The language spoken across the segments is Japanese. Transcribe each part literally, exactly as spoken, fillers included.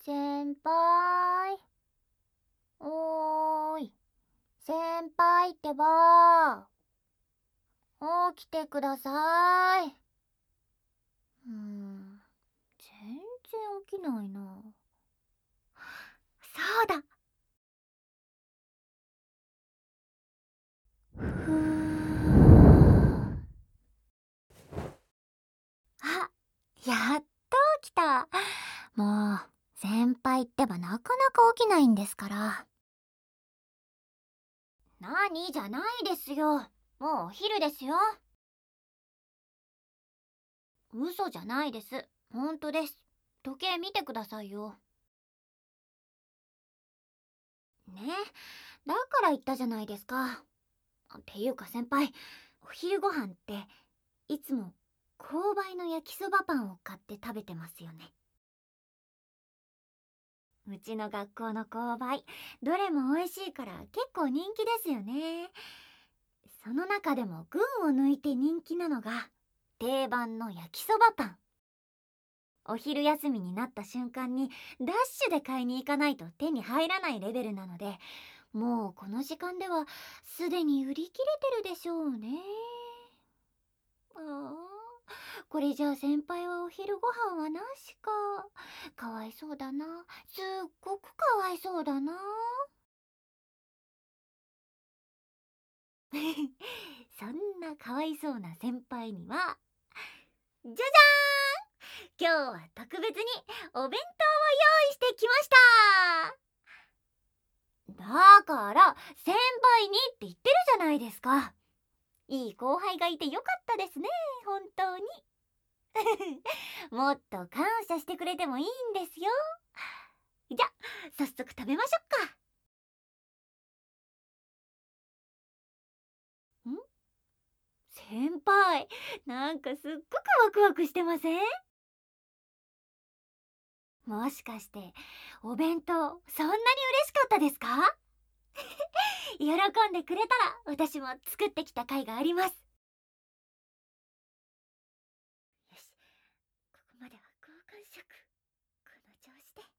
先輩。おーい。先輩ってば。起きてください。うーん。全然起きないな。そうだ。ふー。あ、やっと起きた。もう、先輩ってばなかなか起きないんですから。何じゃないですよ。もうお昼ですよ。嘘じゃないです。本当です。時計見てくださいよ。ね、だから言ったじゃないですか。っていうか先輩、お昼ご飯っていつも購買の焼きそばパンを買って食べてますよね。うちの学校の購買、どれも美味しいから結構人気ですよね。その中でも群を抜いて人気なのが定番の焼きそばパン。お昼休みになった瞬間にダッシュで買いに行かないと手に入らないレベルなので、もうこの時間ではすでに売り切れてるでしょうね。ああ、これじゃあ先輩はお昼ご飯はなしか。かわいそうだな。すっごくかわいそうだな。そんなかわいそうな先輩には、じゃじゃーん、今日は特別にお弁当を用意してきました。だから先輩にって言ってるじゃないですか。いい後輩がいてよかったですね、本当に。もっと感謝してくれてもいいんですよ。じゃ、早速食べましょうか。ん、先輩、なんかすっごくワクワクしてません？もしかしてお弁当そんなに嬉しかったですか？喜んでくれたら私も作ってきた甲斐があります。よし、ここまでは交換色。この調子で。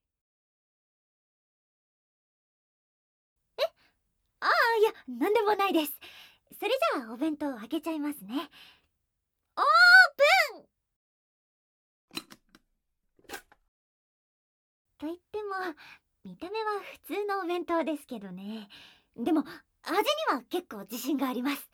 え、ああ、いや、なんでもないです。それじゃあお弁当を開けちゃいますね。オープン。と言っても見た目は普通のお弁当ですけどね。でも味には結構自信があります。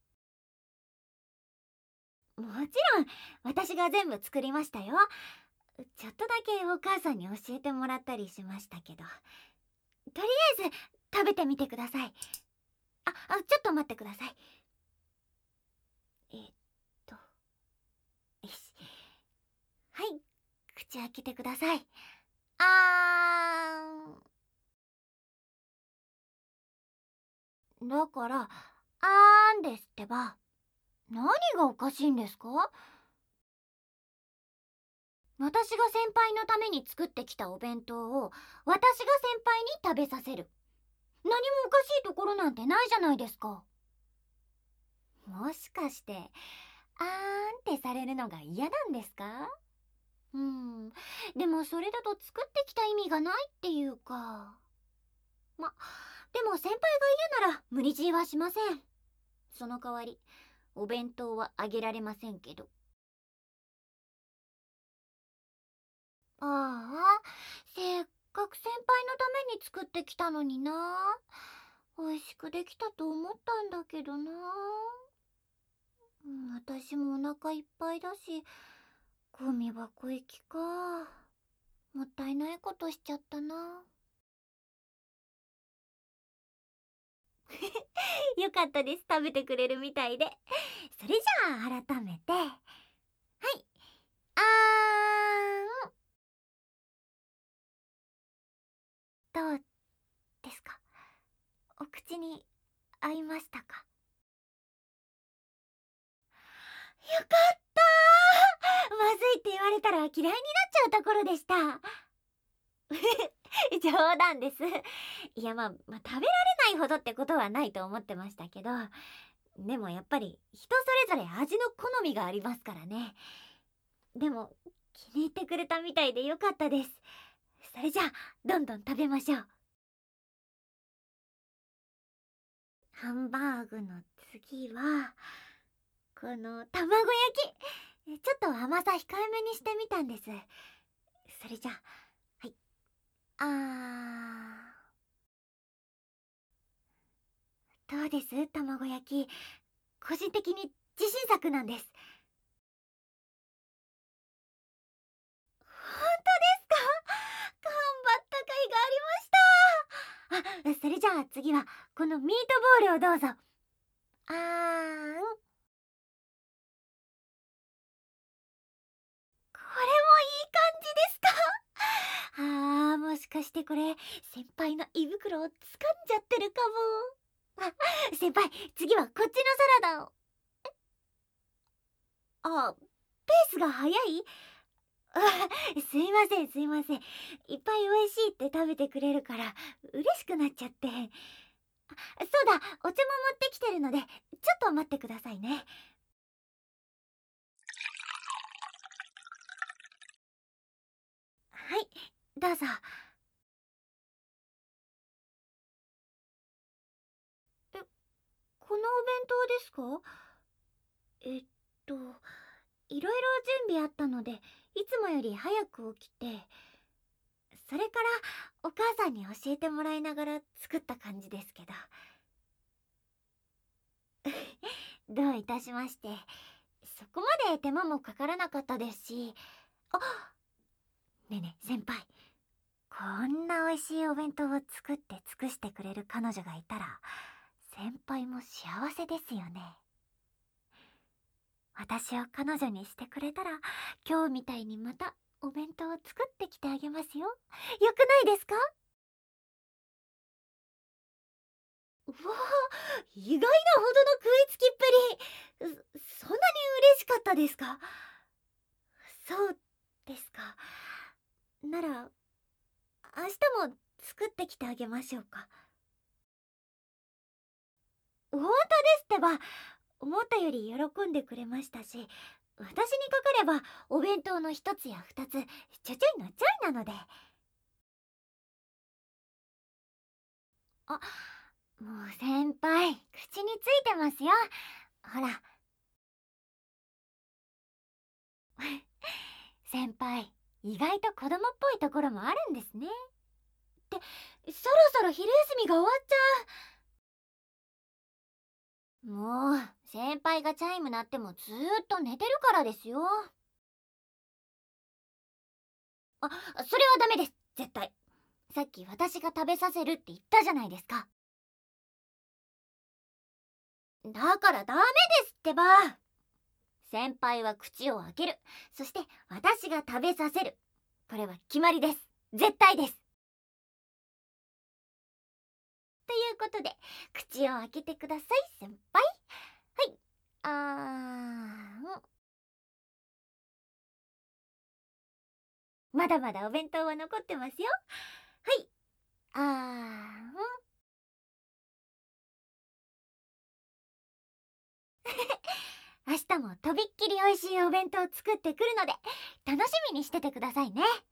もちろん私が全部作りましたよ。ちょっとだけお母さんに教えてもらったりしましたけど。とりあえず食べてみてください。あ、あ、ちょっと待ってください。えっとよし、はい、口開けてください。あーん。だからあーんですってば。何がおかしいんですか？私が先輩のために作ってきたお弁当を私が先輩に食べさせる。何もおかしいところなんてないじゃないですか。もしかしてあーんってされるのが嫌なんですか？うん、でもそれだと作ってきた意味がないっていうか。ま、でも先輩が嫌なら無理強いはしません。その代わりお弁当はあげられませんけど。ああ、せっかく先輩のために作ってきたのにな。美味しくできたと思ったんだけどな。うん、私もお腹いっぱいだし、ゴミ箱行きか。もったいないことしちゃったな。よかったです、食べてくれるみたいで。それじゃあ改めて、はい、あーん。どうですか？お口に合いましたか？よかったー。まずいって言われたら嫌いになっちゃうところでした。冗談です。いや、まあ、まあ、食べられないほどってことはないと思ってましたけど、でもやっぱり人それぞれ味の好みがありますからね。でも気に入ってくれたみたいでよかったです。 それじゃあどんどん食べましょう。ハンバーグの次はこの卵焼き。ちょっと甘さ控えめにしてみたんです。それじゃあ、はい。あー、どうです、卵焼き。個人的に自信作なんです。本当ですか？頑張った甲斐がありました。あ、それじゃあ次はこのミートボールをどうぞ。あーん。これもいい感じですか？あー、もしかしてこれ先輩の胃袋を掴んじゃってるかも。あ、先輩、次はこっちのサラダを。あ、ペースが早い？あ、すいませんすいません。いっぱい美味しいって食べてくれるから嬉しくなっちゃって。あ、そうだ、お茶も持ってきてるのでちょっと待ってくださいね。はい、どうぞ。え、このお弁当ですか？えっといろいろ準備あったのでいつもより早く起きて、それからお母さんに教えてもらいながら作った感じですけど。どういたしまして。そこまで手間もかからなかったですし。あ、ねえねえ先輩、こんな美味しいお弁当を作って尽くしてくれる彼女がいたら先輩も幸せですよね。私を彼女にしてくれたら今日みたいにまたお弁当を作ってきてあげますよ。よくないですか？うわあ、意外なほどの食いつきっぷり。そそんなに嬉しかったですか？そうですか。なら明日も作ってきてあげましょうか。本当ですってば。思ったより喜んでくれましたし、私にかかればお弁当の一つや二つちょちょいのちょいなので。あ、もう先輩口についてますよ。ほら。先輩意外と子供っぽいところもあるんですね。ってそろそろ昼休みが終わっちゃう。もう先輩がチャイム鳴ってもずーっと寝てるからですよ。あ、それはダメです絶対。さっき私が食べさせるって言ったじゃないですか。だからダメですってば。先輩は口を開ける、そして私が食べさせる。これは決まりです。絶対です。ということで口を開けてください先輩。はい。あー、まだまだお弁当は残ってますよ。はい。あー、明日もとびっきり美味しいお弁当を作ってくるので楽しみにしててくださいね。